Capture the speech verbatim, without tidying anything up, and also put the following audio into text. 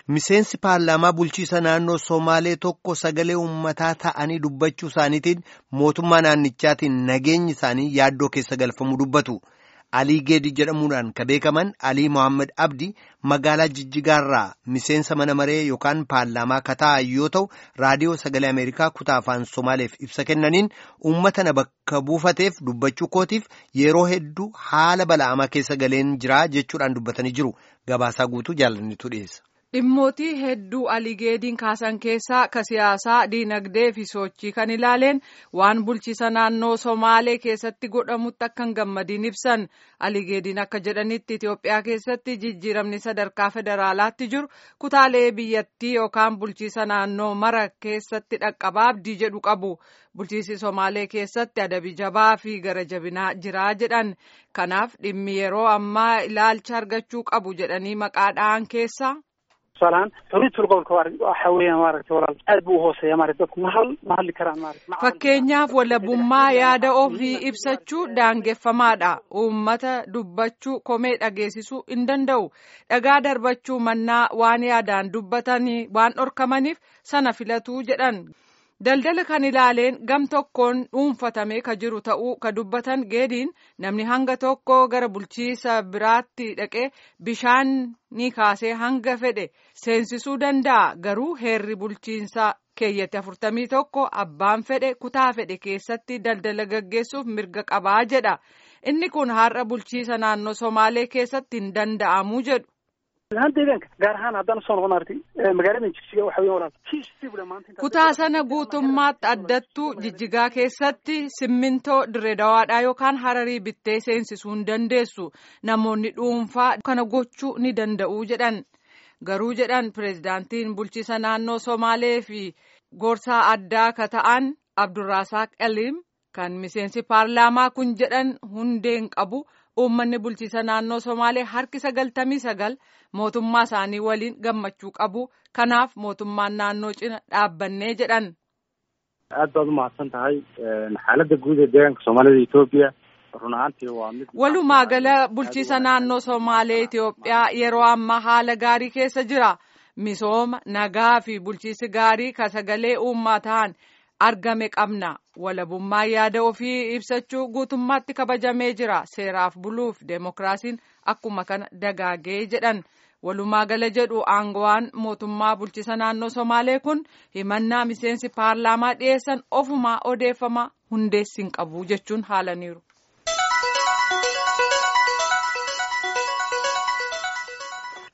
Miseensi paarlaamaa bulchiisa naannoo Somaalee tokko sagalee uummataa ta'anii dubbachuu isaaniitiin mootummaa naannichaatiin nageenyi isaanii yaaddoo keessa galfamuu dubbatu. Alii Geedii jedhamuudhaan kan beekaman Alii Mohaammed Abdi magaalaa Jijjigaarraa miseensa mana maree yookaan paarlaamaa kataa yoo ta'u raadiyoo sagalee Ameerikaa kutaa afaan Somaaleef ibsa kennaniin uummata na bakka buufateef dubbachuu kootiif yeroo hedduu haala bala'amaa keessa galeen jira jechuudhaan dubbatanii jiru. Gabaasaa guutuu jaalannitu dhiyeessa. Dhimmootii hedduu Alii Geediin kaasan keessaa ka siyaasaa, diinagdee fi sochii kan ilaaleen waan bulchiisa naannoo Somaalee keessatti godhamutti akka hin gammadiin ibsan. Alii Geediin akka jedhanitti Itoophiyaa keessatti jijjiiramni sadarkaa federaalaatti jiru kutaalee biyyattii yookaan bulchiisa naannoo mara keessatti dhaqqabaa abdii jedhu qabu. Bulchiisi Somaalee keessatti adabi jabaa fi gara jabinaa jiraa jedhan. Kanaaf dhimmi yeroo ammaa ilaalcha argachuu qabu jedhanii maqaa dha'an keessaa. Fakkeenyaaf walabummaa yaada ofii ibsachuu daangeffamaadha. Uummata dubbachuu komee dhageessisuu hin danda'u. Dhagaa darbachuu mannaa waan yaadaan dubbatanii waan dhorkamaniif sana filatuu jedhan. Daldala kan ilaaleen gam tokkoon dhuunfatamee ka jiru ta'uu ka dubbatan Geediin namni hanga tokko gara bulchiisa biraatti dhaqee bishaan ni kaasee hanga fedhe seensisuu danda'a. Garuu heerri bulchiinsaa keeyyatti afurtamii tokko abbaan fedhe kutaa fedhe keessatti daldala gaggeessuuf mirga qabaa jedha. Inni kun har'a bulchiisa naannoo Somaalee keessatti hin danda'amu jedhu. Kutaa sana guutummaatti addattuu Jijjigaa keessatti simmintoo Dirreedawaadhaa yookaan Hararii bittee seensisuu hin dandeessu. Namoonni dhuunfaa kana gochuu ni danda'u jedhan. Garuu jedhan pireezidaantiin bulchiisa naannoo Somaalee fi gorsaa addaa ka ta'an Abdurraasaaq Eliim kan miseensi paarlaamaa kun jedhan hundeen qabu. Uummanni bulchiisa naannoo Somaalee harki sagaltamii sagal mootummaa isaanii waliin gammachuu qabu. Kanaaf mootummaan naannoo cina dhaabbannee jedhan. Aad baad u mahadsan tahay. Xaaladda guud ee deegaanka Soomaalida Itoophiyaa run ahaantii waa mid. Walumaa gala bulchiisa naannoo Somaalee Itoophiyaa yeroo ammaa haala gaarii keessa jira. Misooma, nagaa fi bulchiisi gaarii ka sagalee uummataan argame qabna. Walabummaa yaada ofii ibsachuu guutummaatti kabajamee jira. Seeraaf buluuf deemokiraasiin akkuma kana dagaagee jedhan. Walumaa gala jedhu aangawaan mootummaa bulchiisa naannoo Somaalee kun himannaa miseensi paarlaamaa dhiyeessan ofumaa odeeffama hundeessin qabu jechuun haalaniiru.